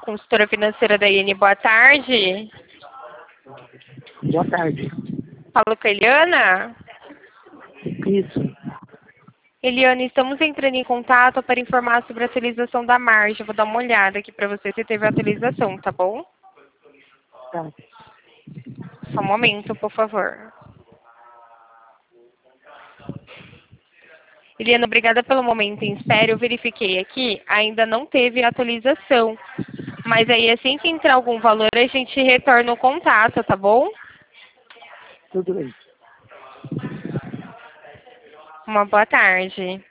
consultora financeira da IN. Boa tarde. Boa tarde. Falo com a Eliana. Isso. Eliana, estamos entrando em contato para informar sobre a atualização da margem. Vou dar uma olhada aqui para você se teve a atualização, tá bom? Tá. Só um momento, por favor. Eliana, obrigada pelo momento em espera. Eu verifiquei aqui, ainda não teve atualização. Mas aí, assim que entrar algum valor, a gente retorna o contato, tá bom? Tudo bem. Uma boa tarde.